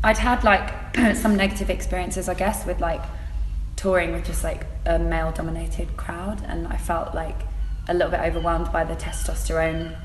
I'd had like some negative experiences, I guess, with like touring with just like a male dominated crowd, and I felt like a little bit overwhelmed by the testosterone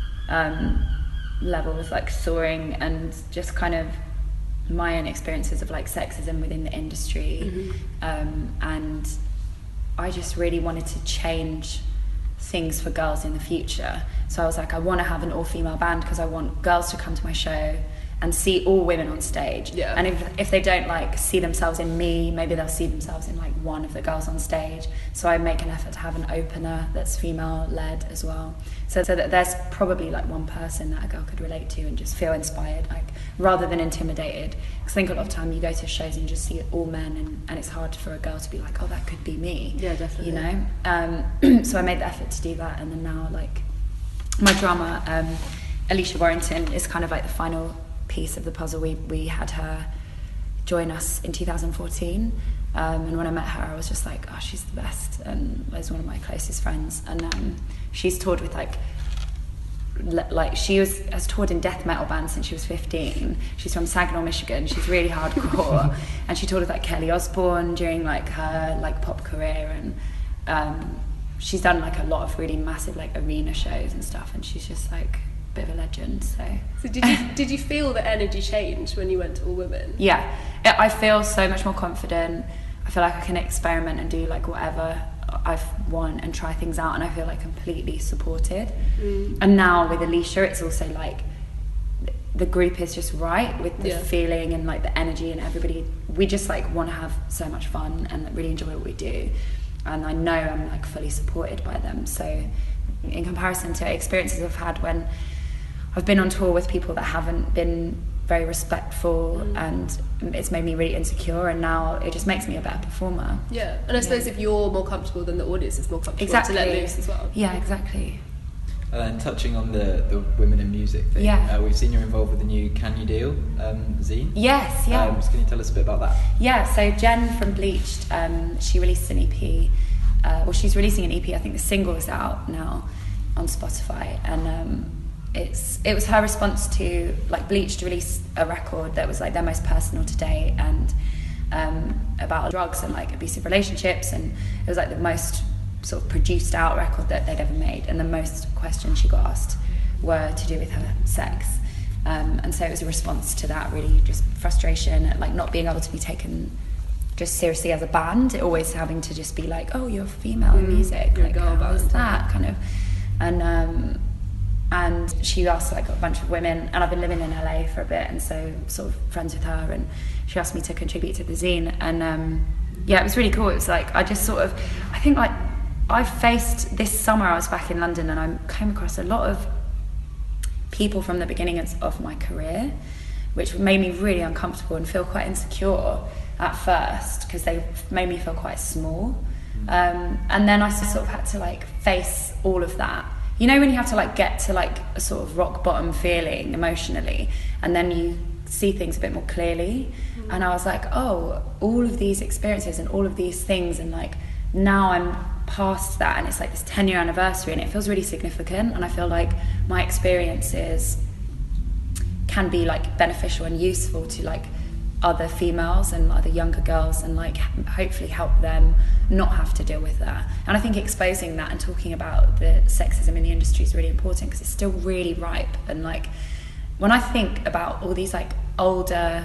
levels like soaring, and just kind of my own experiences of like sexism within the industry. And I just really wanted to change things for girls in the future. So I was like, I want to have an all-female band because I want girls to come to my show and see all women on stage. Yeah. And if they don't like see themselves in me, maybe they'll see themselves in like one of the girls on stage. So I make an effort to have an opener that's female led as well, so that there's probably like one person that a girl could relate to and just feel inspired, like rather than intimidated. Because I think a lot of time you go to shows and you just see all men, and it's hard for a girl to be like, oh, that could be me. Yeah, definitely. You know. So I made the effort to do that, and then now like my drummer, Alicia Warrington, is kind of like the final piece of the puzzle. We had her join us in 2014, and when I met her I was just like, oh, she's the best, and is one of my closest friends. And she's toured with like she has toured in death metal bands since she was 15. She's from Saginaw, Michigan. She's really hardcore. And she toured with like Kelly Osbourne during like her like pop career, and she's done like a lot of really massive like arena shows and stuff, and she's just like bit of a legend. So did you feel the energy change when you went to All Women? Yeah, I feel so much more confident. I feel like I can experiment and do like whatever I've want and try things out, and I feel like completely supported. And now with Alicia, it's also like the group is just right with the feeling and like the energy, and everybody, we just like want to have so much fun and really enjoy what we do, and I know I'm like fully supported by them. So in comparison to experiences I've had when I've been on tour with people that haven't been very respectful, and it's made me really insecure, and now it just makes me a better performer. Yeah, and I suppose if you're more comfortable, then the audience is more comfortable to let loose as well. Yeah, exactly. And touching on the women in music thing, we've seen you're involved with the new Can You Deal zine. Yes, yeah. So can you tell us a bit about that? Yeah, so Jen from Bleached, she released an EP. Well, she's releasing an EP. I think the single is out now on Spotify, and it was her response to like Bleached released a record that was like their most personal to date, and about drugs and like abusive relationships, and it was like the most sort of produced out record that they'd ever made, and the most questions she got asked were to do with her sex, and so it was a response to that, really just frustration at like not being able to be taken just seriously as a band, always having to just be like, oh, you're female in music, you're like how is that kind of, and she asked like a bunch of women, and I've been living in LA for a bit, and so sort of friends with her, and she asked me to contribute to the zine, and yeah, it was really cool. It was like I think like I faced this summer, I was back in London, and I came across a lot of people from the beginning of my career, which made me really uncomfortable and feel quite insecure at first, because they made me feel quite small, and then I sort of had to like face all of that. You know, when you have to like get to like a sort of rock bottom feeling emotionally, and then you see things a bit more clearly, and I was like, oh, all of these experiences and all of these things, and like now I'm past that, and it's like this 10-year anniversary, and it feels really significant, and I feel like my experiences can be like beneficial and useful to like other females and other younger girls, and like hopefully help them not have to deal with that. And I think exposing that and talking about the sexism in the industry is really important, because it's still really ripe. And like when I think about all these like older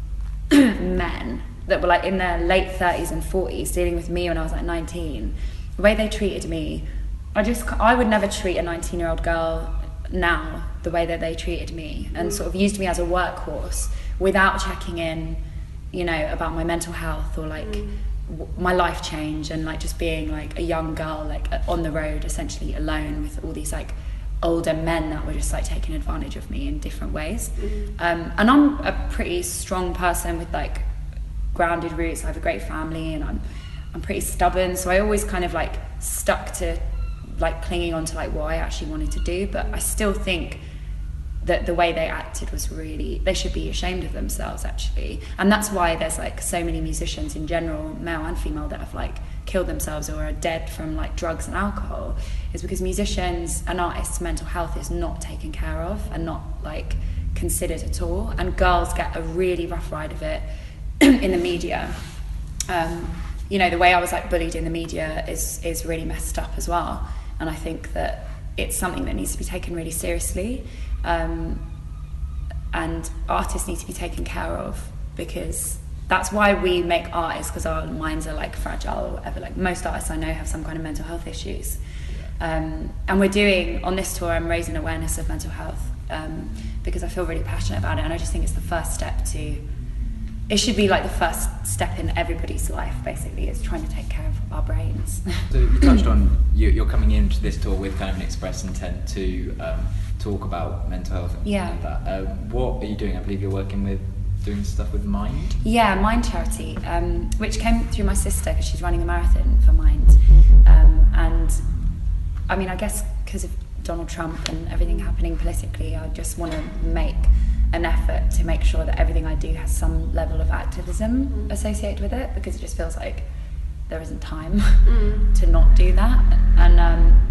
men that were like in their late 30s and 40s dealing with me when I was like 19, the way they treated me, I would never treat a 19-year-old girl now the way that they treated me, and sort of used me as a workhorse without checking in, you know, about my mental health or like my life change, and like just being like a young girl like on the road essentially alone with all these like older men that were just like taking advantage of me in different ways. And I'm a pretty strong person with like grounded roots. I have a great family, and I'm pretty stubborn, so I always kind of like stuck to like clinging on to like what I actually wanted to do. But I still think that the way they acted was really, they should be ashamed of themselves actually. And that's why there's like so many musicians in general, male and female, that have like killed themselves or are dead from like drugs and alcohol, is because musicians and artists' mental health is not taken care of and not like considered at all, and girls get a really rough ride of it in the media. You know, the way I was like bullied in the media is really messed up as well, and I think that it's something that needs to be taken really seriously, and artists need to be taken care of, because that's why we make art, is because our minds are like fragile or whatever. Like most artists I know have some kind of mental health issues. And we're doing, on this tour, I'm raising awareness of mental health, because I feel really passionate about it, and I just think it's the first step to, it should be like the first step in everybody's life, basically, is trying to take care of our brains. So you touched on, you're coming into this tour with kind of an express intent to talk about mental health and like that. What are you doing? I believe you're working with, doing stuff with Mind? Yeah, Mind Charity, which came through my sister, because she's running a marathon for Mind. And I mean, I guess because of Donald Trump and everything happening politically, I just want to make an effort to make sure that everything I do has some level of activism associated with it, because it just feels like there isn't time to not do that. And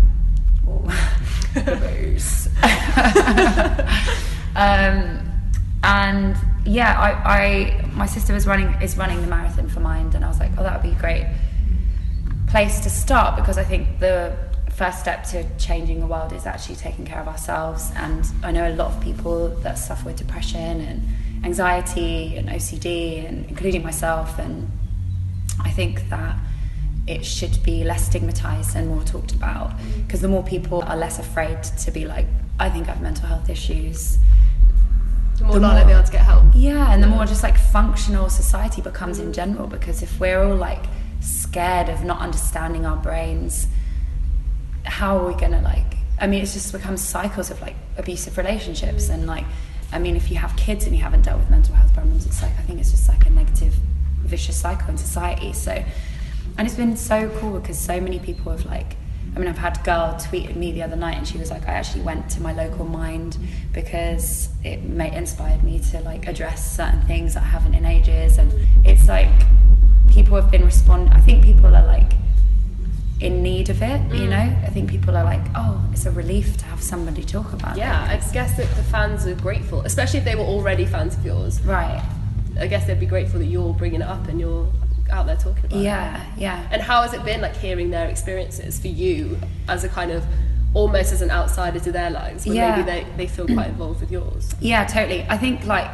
and yeah, my sister is running the marathon for Mind, and I was like, oh, that would be a great place to start, because I think the first step to changing the world is actually taking care of ourselves. And I know a lot of people that suffer with depression and anxiety and OCD, and including myself, and I think that it should be less stigmatized and more talked about, because the more people are less afraid to be like, I think I have mental health issues, the more likely they'll be able to get help. Yeah, and the more just like functional society becomes in general, because if we're all like scared of not understanding our brains, how are we gonna like, I mean, it's just becomes cycles of like abusive relationships, and like, I mean, if you have kids and you haven't dealt with mental health problems, it's like, I think it's just like a negative vicious cycle in society. So, and it's been so cool, because so many people have like, I mean, I've had a girl tweeted me the other night, and she was like, I actually went to my local Mind because it inspired me to like address certain things that I haven't in ages. And it's like, people have been I think people are like in need of it, you know? I think people are like, oh, it's a relief to have somebody talk about it. Yeah, I guess that the fans are grateful, especially if they were already fans of yours. Right. I guess they'd be grateful that you're bringing it up and you're out there talking about it. Yeah. And how has it been, like, hearing their experiences for you as a kind of, almost as an outsider to their lives, when maybe they feel quite involved with yours? Yeah, totally. I think, like,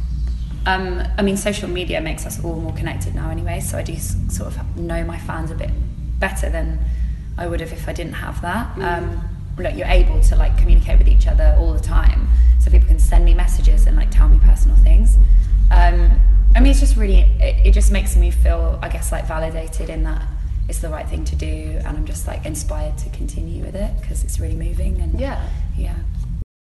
I mean, social media makes us all more connected now anyway, so I do sort of know my fans a bit better than I would have if I didn't have that. Like, you're able to like communicate with each other all the time, so people can send me messages and like tell me personal things. I mean, it's just really, it just makes me feel, I guess, like validated in that it's the right thing to do, and I'm just like inspired to continue with it because it's really moving. And yeah.